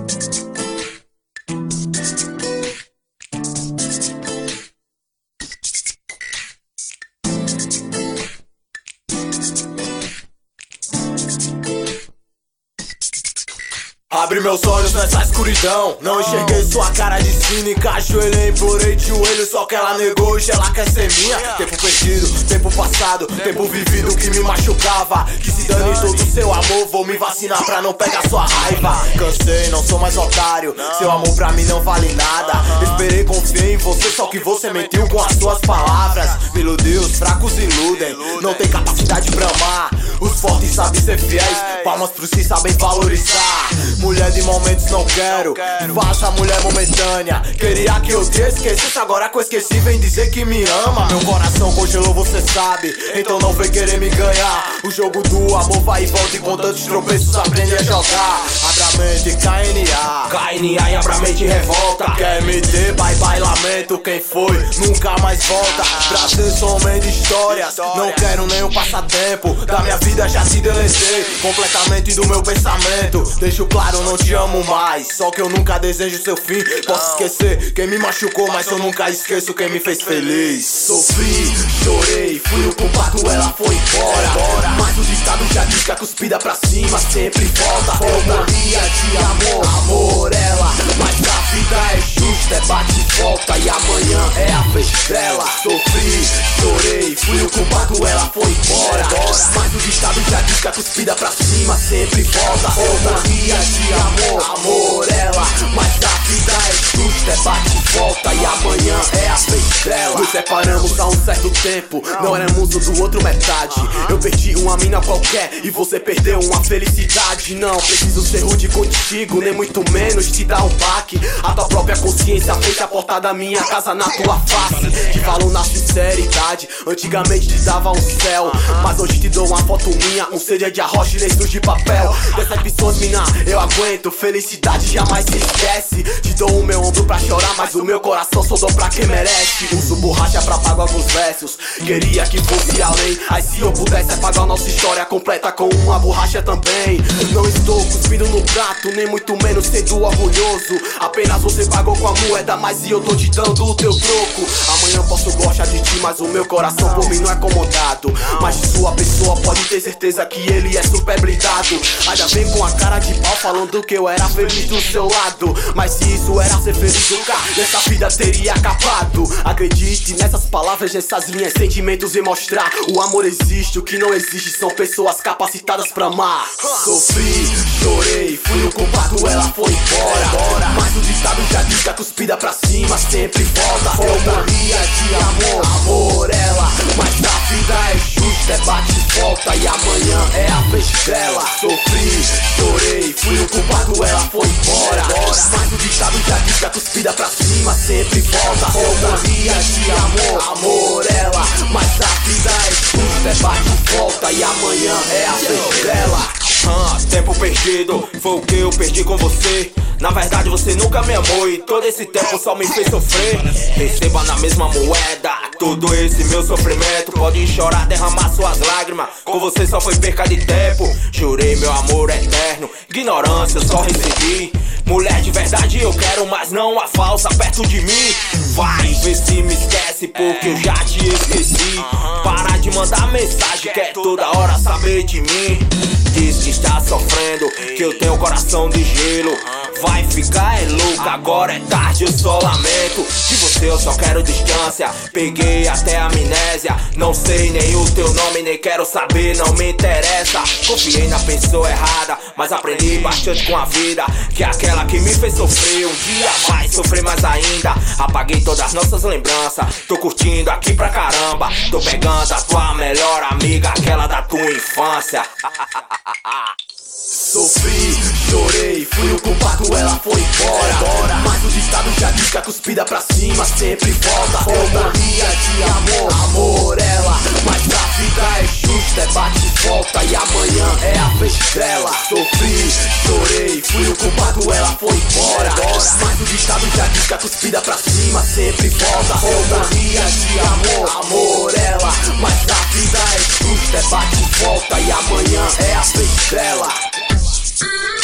Abri meus olhos nessa escuridão, não enxerguei sua cara de cínica. Ajoelhei, implorei de joelho, só que ela negou, hoje ela quer ser minha. Tempo perdido, tempo passado, tempo vivido que me machucava. Que se dane todo seu amor, vou me vacinar pra não pegar sua raiva. Cansei, não sou mais otário, seu amor pra mim não vale nada. Esperei, confiei em você, só que você mentiu com as suas palavras. Me iludiu, os fracos iludem, não tem capacidade pra amar. Os fortes sabem ser fiéis, palmas pros que sabem valorizar. Mulher de momentos não quero, faça mulher momentânea. Queria que eu te esquecesse, agora que eu esqueci vem dizer que me ama. Meu coração congelou, você sabe, então não vem querer me ganhar. O jogo do amor vai e volta e com tantos tropeços aprende a jogar. Abra a mente, KNA, KNA e abra a mente revolta. Quer me ter, bye bye, lamento. Quem foi, nunca mais volta. Pra ser somente histórias, não quero nenhum passatempo. Da minha vida já te deletei completamente do meu pensamento. Deixo claro, não te amo mais, só que eu nunca desejo seu fim. Posso esquecer quem me machucou, mas eu nunca esqueço quem me fez feliz. Sofri, chorei, fui o culpado, ela foi embora. Mas o ditado já diz que a cuspida pra cima sempre volta. Eu morria de amor, amor ela, mas a vida é justa, é bate e volta. E amanhã é a vez dela. Sofri, chorei, fui o culpado, ela foi embora. Mas o ditado já diz que a cuspida pra cima sempre volta. Eu morria de amor, amor ela, mas a vida é justa, é bate e volta. E amanhã é a vez dela. Nos separamos há um certo tempo, não éramos um do outro metade. Eu perdi uma mina qualquer e você perdeu uma felicidade. Não preciso ser rude contigo, nem muito menos te dar um baque. A tua própria consciência fecha a porta da minha casa na tua face. Te falo na sinceridade, antigamente te dava um céu, mas hoje te dou uma foto minha, um CD de arroz e lenços de papel. Dessas pessoas, mina, eu aguento, felicidade jamais se esquece. Te dou o meu ombro pra chorar, mas o meu coração só dou pra quem merece. Uso borracha pra apagar alguns versos, queria que fosse além. Aí se eu pudesse apagar nossa história completa com uma borracha também. Não estou cuspindo no prato, nem muito menos sendo orgulhoso. Apenas você pagou com a moeda, mas eu tô te dando o teu troco. Amanhã posso gostar de ti, mas o meu coração por mim não é acomodado. Mas de sua pessoa pode ter certeza que ele é super blindado. Ainda vem com a cara de pau falando que eu era feliz do seu lado. Mas se isso era ser feliz, nunca nessa vida teria acabado. Acredite nessas palavras, nessas linhas, sentimentos e mostrar o amor existe, o que não existe são pessoas capacitadas pra amar. Sofri, chorei, fui o culpado, ela foi embora. Mas o ditado já diz que a cuspida pra cima sempre volta. Eu morria de amor, amor ela, mas a vida é justa, é bate e volta. E amanhã é a vez dela. Sofri, chorei, fui o culpado, ela foi embora. Mas o ditado já diz que a cuspida pra cima sempre volta. Eu morria de amor, amor ela, mas a vida é justa, é bate e volta. E amanhã é a vez dela. Tempo perdido, foi o que eu perdi com você. Na verdade você nunca me amou e todo esse tempo só me fez sofrer. Receba na mesma moeda todo esse meu sofrimento. Pode chorar, derramar suas lágrimas, com você só foi perca de tempo. Jurei meu amor eterno, ignorância eu só recebi. Mulher de verdade eu quero, mas não a falsa perto de mim. Vai ver se me esquece, porque eu já te esqueci. Para de mandar mensagem, quer toda hora saber de mim. Diz que está sofrendo, que eu tenho coração de gelo. Vai ficar louca, agora é tarde, eu só lamento. De você eu só quero distância, peguei até amnésia. Não sei nem o teu nome, nem quero saber, não me interessa. Confiei na pessoa errada, mas aprendi bastante com a vida. Que aquela que me fez sofrer, um dia vai sofrer mais ainda. Apaguei todas as nossas lembranças, tô curtindo aqui pra caramba. Tô pegando a tua melhor amiga, aquela da tua infância. Sofri, chorei, fui o culpado, ela foi embora. Mas o ditado já diz que a cuspida pra cima sempre volta. Eu morria de amor, amor ela, mas a vida é justa, é bate e volta. E amanhã é a vez dela. Sofri, chorei, fui o culpado, ela foi embora. Mas o ditado já diz que a cuspida pra cima sempre volta. Eu morria de amor, amor ela, mas a vida é justa, é bate e volta. E amanhã é a vez dela.